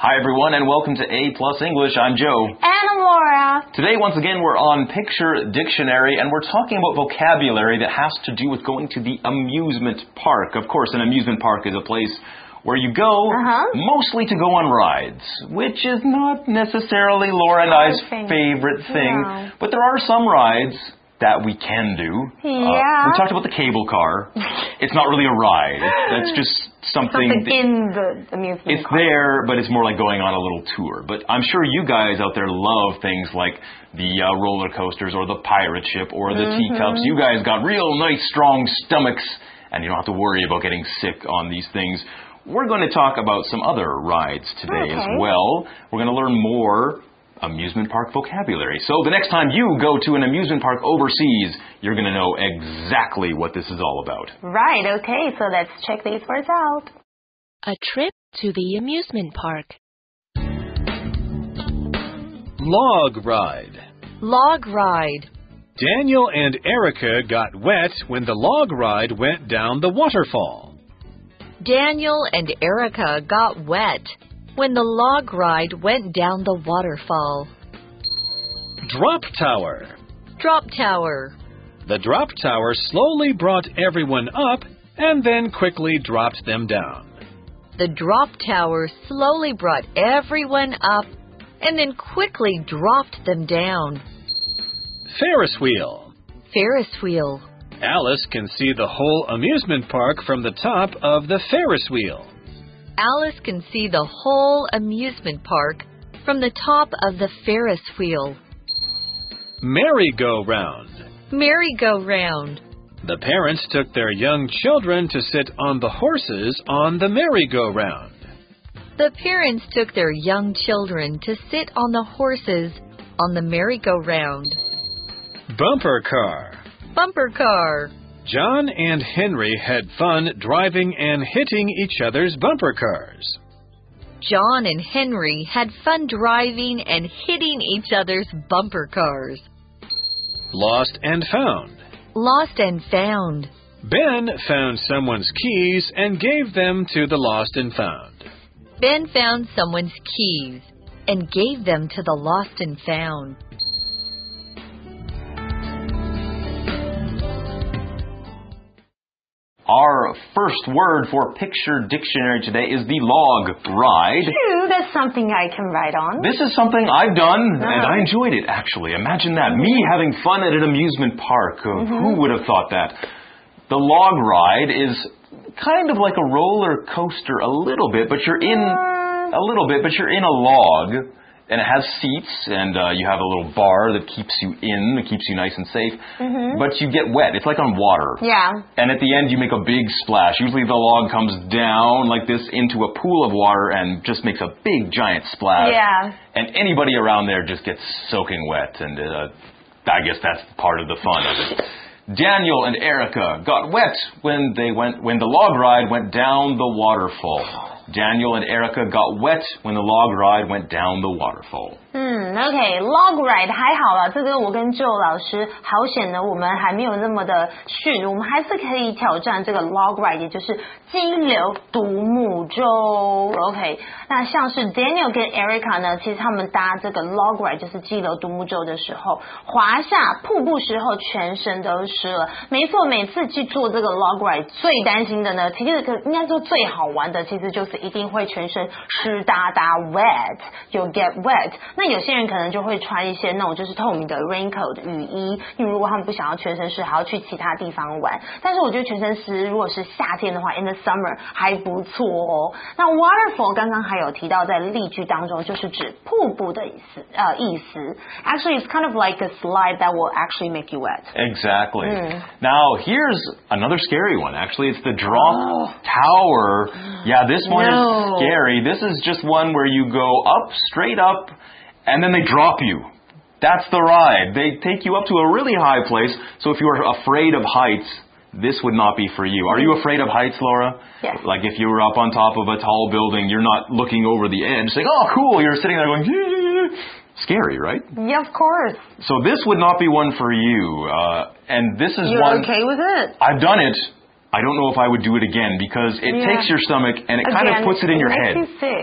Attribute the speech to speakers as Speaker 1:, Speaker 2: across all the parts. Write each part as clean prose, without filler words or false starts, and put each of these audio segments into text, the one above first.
Speaker 1: Hi everyone and welcome to A Plus English. I'm Joe.
Speaker 2: And I'm Laura.
Speaker 1: Today once again we're on Picture Dictionary and we're talking about vocabulary that has to do with going to the amusement park. Of course, an amusement park is a place where you go mostly to go on rides, which is not necessarily Laura and I's favorite thing.
Speaker 2: No.
Speaker 1: But there are some rides that we can do.
Speaker 2: Yeah.
Speaker 1: We talked about the cable car. It's not really a ride. That's just something
Speaker 2: in the amusement
Speaker 1: It's
Speaker 2: park.
Speaker 1: there, but it's more like going on a little tour. But I'm sure you guys out there love things like the roller coasters or the pirate ship or the teacups. You guys got real nice, strong stomachs, and you don't have to worry about getting sick on these things. We're going to talk about some other rides today as well. We're going to learn more amusement park vocabulary. So the next time you go to an amusement park overseas, you're going to know exactly what this is all about.
Speaker 2: Right, okay, so let's check these words out.
Speaker 3: A trip to the amusement park.
Speaker 4: Log ride.
Speaker 3: Log ride.
Speaker 4: Daniel and Erica got wet when the log ride went down the waterfall.
Speaker 3: Daniel and Erica got wet when the log ride went down the waterfall.
Speaker 4: Drop tower.
Speaker 3: Drop tower.
Speaker 4: The drop tower slowly brought everyone up and then quickly dropped them down.
Speaker 3: The drop tower slowly brought everyone up and then quickly dropped them down.
Speaker 4: Ferris wheel.
Speaker 3: Ferris wheel.
Speaker 4: Alice can see the whole amusement park from the top of the Ferris wheel.
Speaker 3: Alice can see the whole amusement park from the top of the Ferris wheel.
Speaker 4: Merry-go-round.
Speaker 3: Merry-go-round.
Speaker 4: The parents took their young children to sit on the horses on the merry-go-round.
Speaker 3: The parents took their young children to sit on the horses on the merry-go-round.
Speaker 4: Bumper car.
Speaker 3: Bumper car.
Speaker 4: John and Henry had fun driving and hitting each other's bumper cars.
Speaker 3: John and Henry had fun driving and hitting each other's bumper cars.
Speaker 4: Lost and found.
Speaker 3: Lost and found.
Speaker 4: Ben found someone's keys and gave them to the lost and found.
Speaker 3: Ben found someone's keys and gave them to the lost and found.
Speaker 1: Our first word for Picture Dictionary today is the log ride.
Speaker 2: Phew, that's something I can write on.
Speaker 1: This is something I've done, and I enjoyed it, actually. Imagine that. Me having fun at an amusement park. Who would have thought that? The log ride is kind of like a roller coaster a little bit, but you're in a log. And it has seats, and you have a little bar that keeps you in, that keeps you nice and safe. But you get wet. It's like on water.
Speaker 2: Yeah.
Speaker 1: And at the end, you make a big splash. Usually the log comes down like this into a pool of water and just makes a big, giant splash.
Speaker 2: Yeah.
Speaker 1: And anybody around there just gets soaking wet. And I guess that's part of the fun of it. Daniel and Erica got wet when the log ride went down the waterfall. Daniel and Erica got wet when the log ride went down the waterfall.
Speaker 2: OK, log ride 还好啦，这个我跟 Joe 老师好险呢，我们还没有那么的逊，我们还是可以挑战这个 log ride， 也就是激流独木舟。OK， 那像是 Daniel 跟 Erica 呢，其实他们搭这个 log ride 就是激流独木舟的时候，滑下瀑布时候全身都湿了。没错，每次去做这个 log ride 最担心的呢，其实应该说最好玩的，其实就是一定会全身湿哒哒 wet， you'll get wet。那有些人可能就会穿一些那种就是透明的 raincoat 雨衣，因为如果他们不想要全身湿，还要去其他地方玩。但是我觉得全身湿，如果是夏天的话 ，in the summer 还不错哦。那 waterfall 刚刚还有提到在例句当中，就是指瀑布的意思。Actually, it's kind of like a slide that will actually make you wet.
Speaker 1: Exactly. Now, here's another scary one. Actually, it's the drop tower. Yeah, this one is scary. This is just one where you go up, straight up, and then they drop you. That's the ride. They take you up to a really high place. So if you are afraid of heights, this would not be for you. Are you afraid of heights, Laura?
Speaker 2: Yes.
Speaker 1: Like if you were up on top of a tall building, you're not looking over the edge saying, oh, cool. You're sitting there going, scary, right?
Speaker 2: Yeah, of course.
Speaker 1: So this would not be one for you. And this is
Speaker 2: You're okay with it?
Speaker 1: I've done it. I don't know if I would do it again because it takes your stomach and it kind of puts it in your head.
Speaker 2: It makes you sick.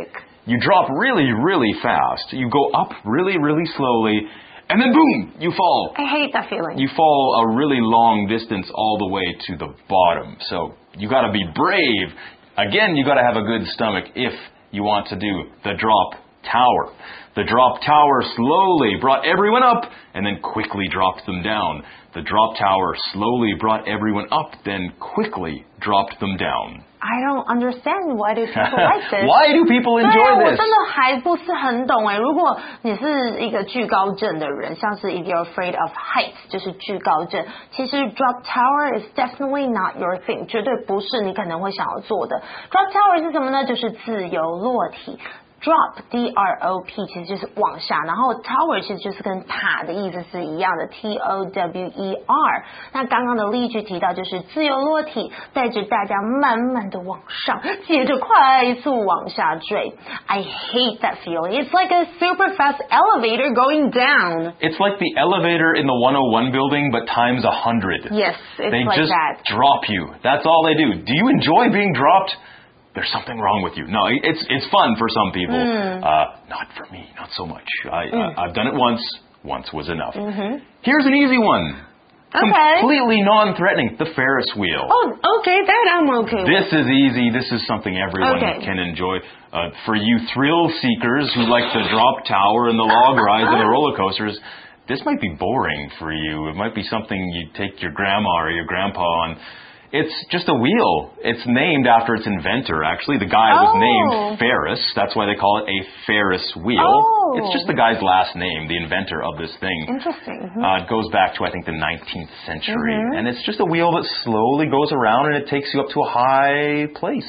Speaker 1: You drop really, really fast. You go up really, really slowly, and then boom, you fall.
Speaker 2: I hate that feeling.
Speaker 1: You fall a really long distance all the way to the bottom. So you got to be brave. Again, you got to have a good stomach if you want to do the drop tower. The drop tower slowly brought everyone up and then quickly dropped them down. The drop tower slowly brought everyone up, then quickly dropped them down.
Speaker 2: I don't understand why do people like this.
Speaker 1: Why do people
Speaker 2: 对
Speaker 1: enjoy
Speaker 2: 我
Speaker 1: this?
Speaker 2: 真的还不是很懂哎。如果你是一个惧高症的人，像是 if you're afraid of heights， 就是惧高症。其实 drop tower is definitely not your thing， 绝对不是你可能会想要做的。drop tower 是什么呢？就是自由落体。Drop D-R-O-P 其实就是往下，然后 tower 其实就是跟塔的意思是一样的 T-O-W-E-R。那刚刚的例句提到就是自由落体，带着大家慢慢的往上，接着快速往下坠。I hate that feeling. It's like a super fast elevator going down.
Speaker 1: It's like the elevator in the 101 building, but times 100.
Speaker 2: Yes, it's
Speaker 1: They
Speaker 2: like
Speaker 1: just
Speaker 2: that.
Speaker 1: drop you. That's all they do. Do you enjoy being dropped? There's something wrong with you. No, it's fun for some people. Not for me, not so much. I've done it once. Once was enough. Here's an easy one.
Speaker 2: Okay.
Speaker 1: Completely non-threatening. The Ferris wheel.
Speaker 2: Oh, okay, that I'm okay with.
Speaker 1: This is easy. This is something everyone
Speaker 2: Okay.
Speaker 1: can enjoy. For you thrill seekers who like the drop tower and the log rides and the roller coasters, this might be boring for you. It might be something you take your grandma or your grandpa on. It's just a wheel. It's named after its inventor, actually. The guy was named Ferris. That's why they call it a Ferris wheel.
Speaker 2: Oh.
Speaker 1: It's just the guy's last name, the inventor of this thing.
Speaker 2: Interesting.
Speaker 1: It goes back to, I think, the 19th century. And it's just a wheel that slowly goes around and it takes you up to a high place.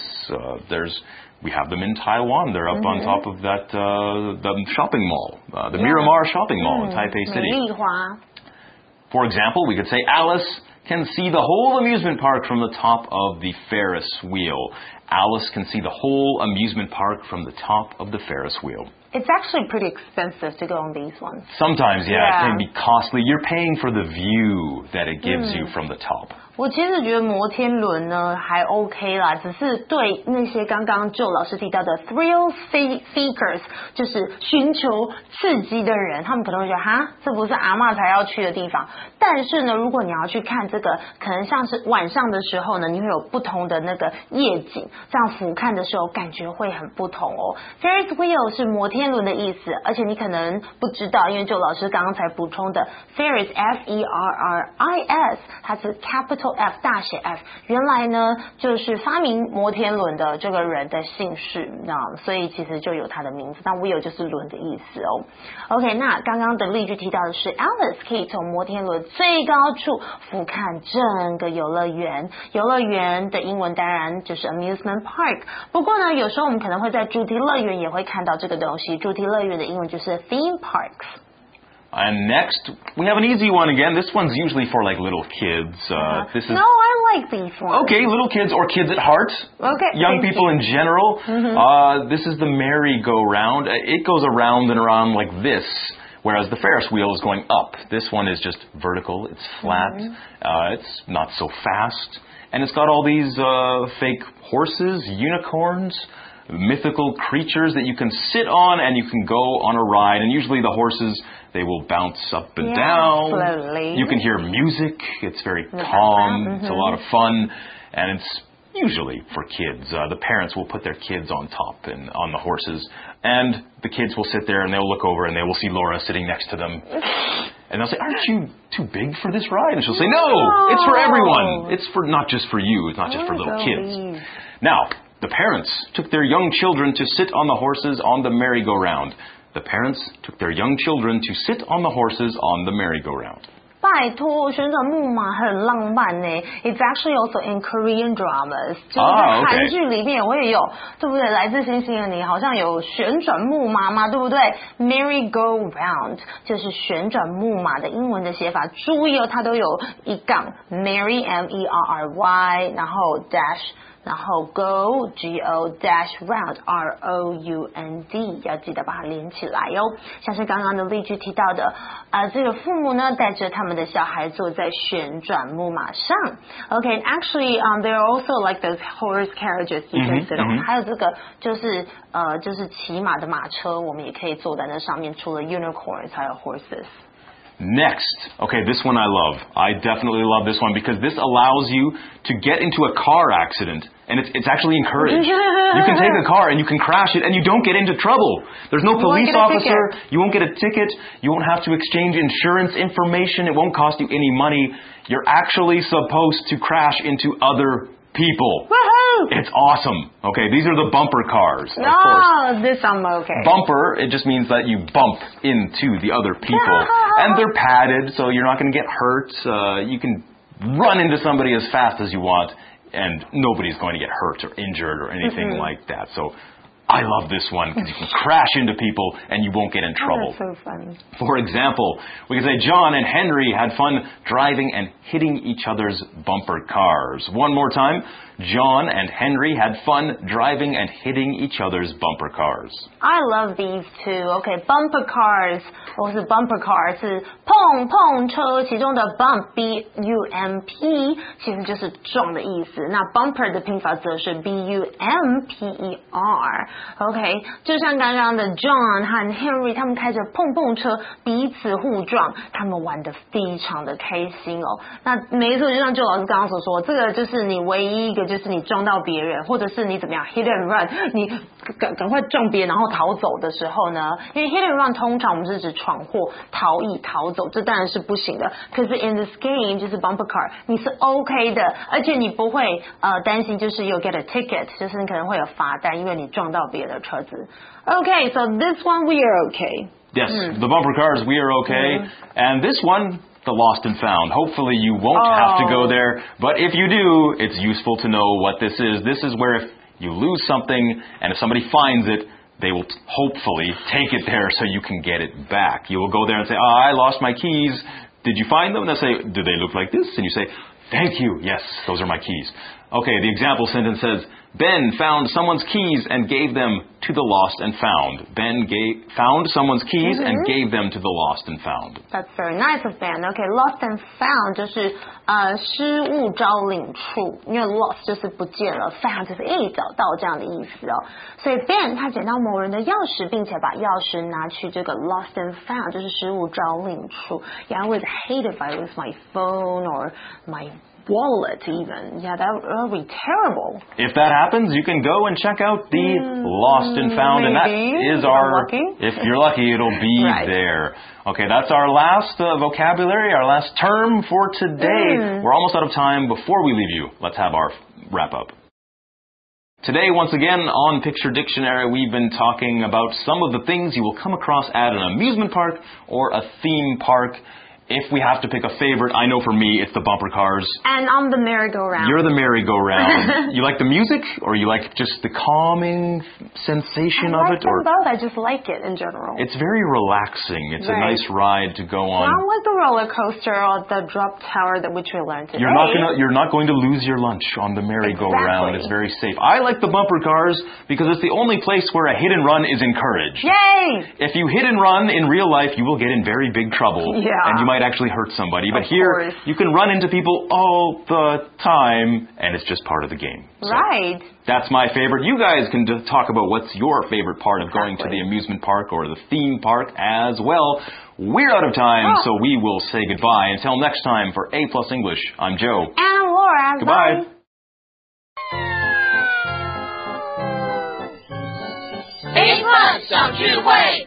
Speaker 1: We have them in Taiwan. They're up on top of that the shopping mall, the Miramar shopping mall in Taipei
Speaker 2: 美
Speaker 1: City.
Speaker 2: 丽华
Speaker 1: For example, we could say Alice can see the whole amusement park from the top of the Ferris wheel. Alice can see the whole amusement park from the top of the Ferris wheel.
Speaker 2: It's actually pretty expensive to go on these ones.
Speaker 1: Sometimes, yeah,
Speaker 2: Yeah.
Speaker 1: it can be costly. You're paying for the view that it gives you from the top.
Speaker 2: 我其实觉得摩天轮呢还 OK 啦，只是对那些刚刚就老师提到的 thrill seekers， 就是寻求刺激的人，他们可能会觉得哈，这不是阿嬷才要去的地方。但是呢，如果你要去看这个，可能像是晚上的时候呢，你会有不同的那个夜景，这样俯瞰的时候感觉会很不同哦。Ferris wheel 是摩天轮的意思，而且你可能不知道，因为就老师刚刚才补充的 Ferris F-E-R-R-I-S， 它是 capital F 大写 F， 原来呢就是发明摩天轮的这个人的姓氏，所以其实就有他的名字。那 wheel 就是轮的意思哦。OK， 那刚刚的例句提到的是 Alice 可以从摩天轮最高处俯瞰整个游乐园。游乐园的英文当然就是 amusement park， 不过呢有时候我们可能会在主题乐园也会看到这个东西。主题乐园的英文就是 theme parks。
Speaker 1: And next, we have an easy one again. This one's usually for like little kids. This is
Speaker 2: No, I like these ones.
Speaker 1: okay, little kids or kids at heart.
Speaker 2: Okay,
Speaker 1: Young
Speaker 2: thank
Speaker 1: people
Speaker 2: you.
Speaker 1: in general. This is the merry-go-round. It goes around and around like this, whereas the Ferris wheel is going up. This one is just vertical. It's flat. It's not so fast. And it's got all these fake horses, unicorns, mythical creatures that you can sit on and you can go on a ride. And usually the horses, they will bounce up and down.
Speaker 2: Slowly.
Speaker 1: You can hear music. It's very calm. It's a lot of fun. And it's usually for kids. The parents will put their kids on top and on the horses. And the kids will sit there and they'll look over and they will see Laura sitting next to them. And they'll say, aren't you too big for this ride? And she'll say, no, it's for everyone. It's for not just for you. It's not just for little kids. Now, the parents took their young children to sit on the horses on the merry-go-round. The parents took their young children to sit on the horses on the merry-go-round.
Speaker 2: 拜托，旋转木马很浪漫呢。It's actually also in Korean dramas， 就是在韩剧里面也会有，对不对？来自星星的你好像有旋转木马嘛，对不对 ？Merry-go-round 就是旋转木马的英文的写法，注意哦，它都有一杠 merry M-E-R-R-Y， 然后 dash 然后 go go dash round round 要记得把它连起来哦。像是刚刚的例句提到的，这个父母呢带着他们的小孩坐在旋转木马上。Okay, and actually, there are also like those horse carriages you can sit on. 还有这个就是骑马的马车，我们也可以坐在那上面。除了 unicorns， 还有 horses。
Speaker 1: Next, okay, this one I love. I definitely love this one because this allows you to get into a car accident, and it's actually encouraged. You can take a car and you can crash it, and you don't get into trouble. There's no police officer. You won't get a ticket. You won't have to exchange insurance information. It won't cost you any money. You're actually supposed to crash into other people.
Speaker 2: Woohoo!
Speaker 1: It's awesome. Okay, these are the bumper cars. Of course.
Speaker 2: Oh, this I'm okay.
Speaker 1: Bumper, it just means that you bump into the other people. And they're padded, so you're not going to get hurt. You can run into somebody as fast as you want, and nobody's going to get hurt or injured or anything like that. So I love this one because you can crash into people and you won't get in trouble.
Speaker 2: Oh, that's so funny.
Speaker 1: For example, we can say John and Henry had fun driving and hitting each other's bumper cars. One more time. John and Henry had fun driving and hitting each other's bumper cars.
Speaker 2: I love these two. Okay, bumper cars 或是 bumper car 是碰碰车，其中的 bump B-U-M-P 其实就是撞的意思。那 bumper 的拼法则是 B-U-M-P-E-R。OK， 就像刚刚的 John 和 Henry 他们开着碰碰车彼此互撞，他们玩得非常的开心哦。那没错，就像周老师刚刚所说，这个就是你唯一一个就是你撞到别人，或者是你怎么样 hit and run， 你赶快撞别人然后逃走的时候呢，因为 hit and run 通常我们是指闯祸、逃逸、逃走，这当然是不行的。可是 in this game 就是 bumper car， 你是 OK 的，而且你不会担心就是 you get a ticket， 就是你可能会有罚单，因为你撞到别人的车子。Okay, so this one we are okay.
Speaker 1: Yes, the bumper cars, we are okay. And this one, the lost and found. Hopefully you won't have to go there, but if you do, it's useful to know what this is. This is where if you lose something and if somebody finds it, they will hopefully take it there so you can get it back. You will go there and say, I lost my keys. Did you find them? They'll say, do they look like this? And you say, thank you. Yes, those are my keys. Okay, the example sentence says, Ben found someone's keys and gave them to the lost and found. Ben found someone's keys and gave them to the lost and found.
Speaker 2: That's very nice of Ben. Okay, lost and found 就是失物招领处，因为 lost 就是不见了 ，found 就是找到这样的意思哦。所以 Ben 他捡到某人的钥匙，并且把钥匙拿去这个 lost and found 就是失物招领处。Yeah, I would hate if I lose my phone or my wallet even. Yeah, that would be terrible.
Speaker 1: If that happens, you can go and check out the lost and found, and that is if you're lucky, it'll be there. Okay, that's our last vocabulary, our last term for today. We're almost out of time. Before we leave you, let's have our wrap up. Today, once again, on Picture Dictionary, we've been talking about some of the things you will come across at an amusement park or a theme park. If we have to pick a favorite, I know for me it's the bumper cars.
Speaker 2: And I'm the merry-go-round.
Speaker 1: You're the merry-go-round. You like the music, or you like just the calming sensation of it?
Speaker 2: I like them both. I just like it in general.
Speaker 1: It's very relaxing. It's a nice ride to go on.
Speaker 2: Not like the roller coaster or the drop tower which we learned today.
Speaker 1: You're not going to lose your lunch on the merry-go-round. It's very safe. I like the bumper cars because it's the only place where a hit and run is encouraged.
Speaker 2: Yay!
Speaker 1: If you hit and run in real life, you will get in very big trouble.
Speaker 2: Yeah.
Speaker 1: And you might actually hurt somebody. But here, you can run into people all the time, and it's just part of the game. So
Speaker 2: right.
Speaker 1: That's my favorite. You guys can talk about what's your favorite part of going to the amusement park or the theme park as well. We're out of time, so we will say goodbye. Until next time, for A+ English, I'm Joe.
Speaker 2: And I'm Laura.
Speaker 1: Goodbye.
Speaker 2: Bye.
Speaker 5: A+ 小聚会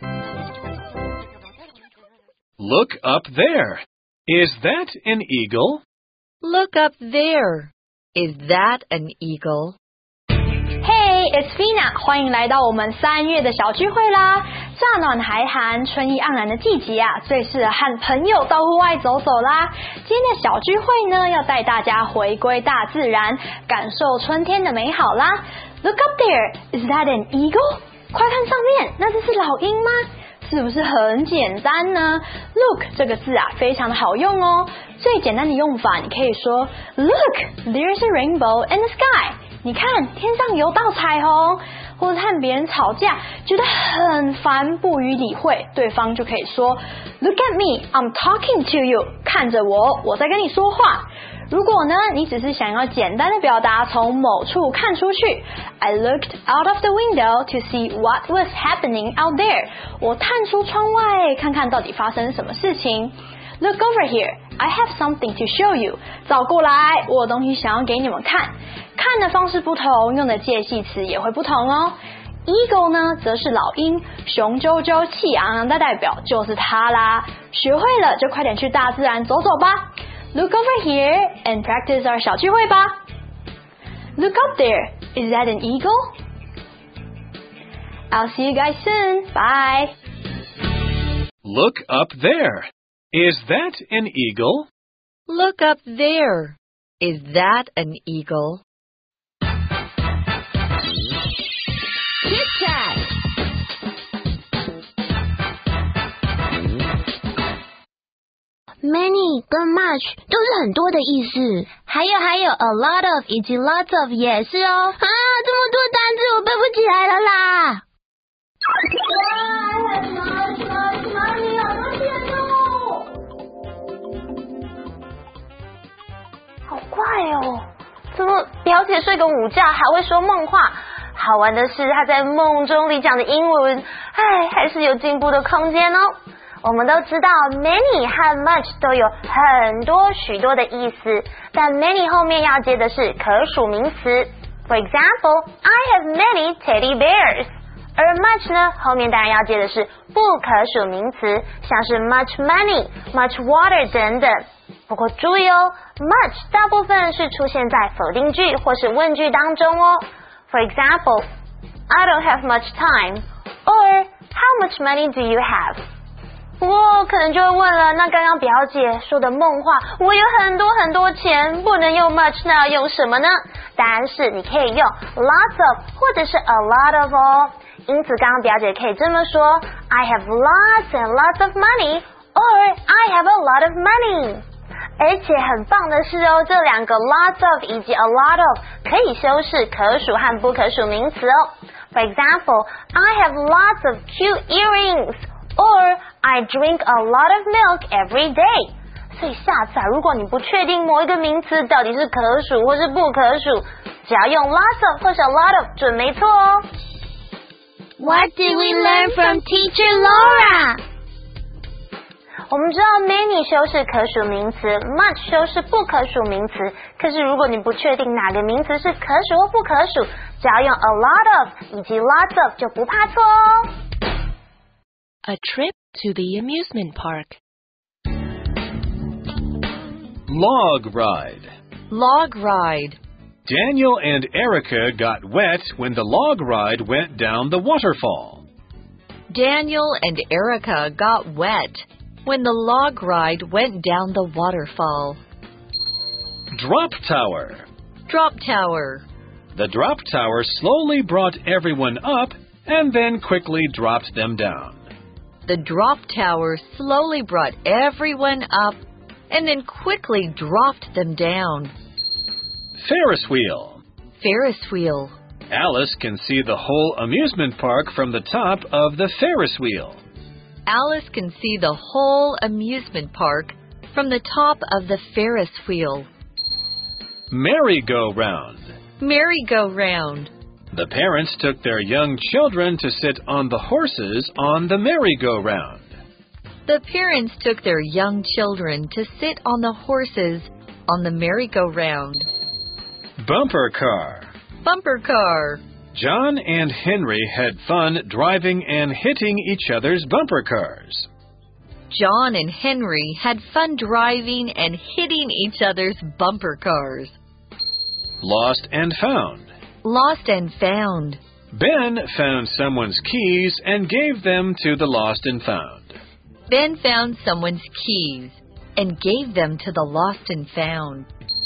Speaker 4: Look up there. Is that an eagle?
Speaker 3: Look up there. Is that an eagle?
Speaker 6: Hey, it's Fina. 欢迎来到我们3月的小聚会啦！乍暖还寒，春意盎然的季节啊，最适合和朋友到户外走走啦。今天的小聚会呢，要带大家回归大自然，感受春天的美好啦。Look up there. Is that an eagle? 快看上面，那这是老鹰吗？是不是很简单呢 ？Look 这个字啊，非常的好用哦。最简单的用法，你可以说 Look, there's a rainbow in the sky. 你看天上有道彩虹，或者和别人吵架，觉得很烦，不予理会，对方就可以说 Look at me, I'm talking to you， 看着我，我在跟你说话。如果呢，你只是想要简单的表达从某处看出去 I looked out of the window to see what was happening out there， 我探出窗外看看到底发生什么事情。Look over here, I have something to show you， 找过来，我有东西想要给你们看。看的方式不同，用的介系词也会不同哦。Eagle 呢，则是老鹰，雄赳赳气昂昂的代表就是它啦。学会了就快点去大自然走走吧。Look over here and practice our 小聚会吧。Look up there, is that an eagle? I'll see you guys soon. Bye.
Speaker 4: Look up there. Is that an eagle?
Speaker 3: Look up there. Is that an eagle?
Speaker 5: Chit Chat.
Speaker 7: Many 跟 much 都是很多的意思，还有 a lot of 以及 lots of 也是哦。啊，这么多单字我背不起来了啦！
Speaker 2: 好怪哦，怎么表姐睡个午觉还会说梦话？好玩的是，她在梦中里讲的英文，还是有进步的空间哦。我们都知道 many 和 much 都有很多许多的意思，但 many 后面要接的是可数名词。For example, I have many teddy bears. 而 much 呢，后面当然要接的是不可数名词，像是 much money, much water 等等。不过注意哦 ，much 大部分是出现在否定句或是问句当中哦。For example, I don't have much time, or how much money do you have?不过可能就会问了，那刚刚表姐说的梦话，我有很多很多钱，不能用 much， 那要用什么呢？答案是你可以用 lots of 或者是 a lot of 哦。因此刚刚表姐可以这么说 I have lots and lots of money or I have a lot of money。 而且很棒的是哦，这两个 lots of 以及 a lot of 可以修饰可数和不可数名词哦。For example, I have lots of cute earrings.Or I drink a lot of milk every day. 所以下次如果你不确定某一个名词到底是可数或是不可数，只要用 lots of 或是 a lot of 准没错哦。
Speaker 7: What did we learn from Teacher Laura?
Speaker 2: 我们知道 many 修饰可数名词 much 修饰不可数名词，可是如果你不确定哪个名词是可数或不可数，只要用 a lot of 以及 lots of 就不怕错哦。
Speaker 8: A trip to the amusement park.
Speaker 4: Log ride.
Speaker 3: Log ride.
Speaker 4: Daniel and Erica got wet when the log ride went down the waterfall.
Speaker 3: Daniel and Erica got wet when the log ride went down the waterfall.
Speaker 4: Drop tower.
Speaker 3: Drop tower.
Speaker 4: The drop tower slowly brought everyone up and then quickly dropped them down.
Speaker 3: The drop tower slowly brought everyone up and then quickly dropped them down.
Speaker 4: Ferris wheel.
Speaker 3: Ferris wheel.
Speaker 4: Alice can see the whole amusement park from the top of the Ferris wheel.
Speaker 3: Alice can see the whole amusement park from the top of the Ferris wheel.
Speaker 4: Merry-go-round.
Speaker 3: Merry-go-round.
Speaker 4: The parents took their young children to sit on the horses on the merry-go-round.
Speaker 3: The parents took their young children to sit on the horses on the merry-go-round.
Speaker 4: Bumper car.
Speaker 3: Bumper car.
Speaker 4: John and Henry had fun driving and hitting each other's bumper cars.
Speaker 3: John and Henry had fun driving and hitting each other's bumper cars.
Speaker 4: Lost and found.
Speaker 3: Lost and found.
Speaker 4: Ben found someone's keys and gave them to the lost and found.
Speaker 3: Ben found someone's keys and gave them to the lost and found.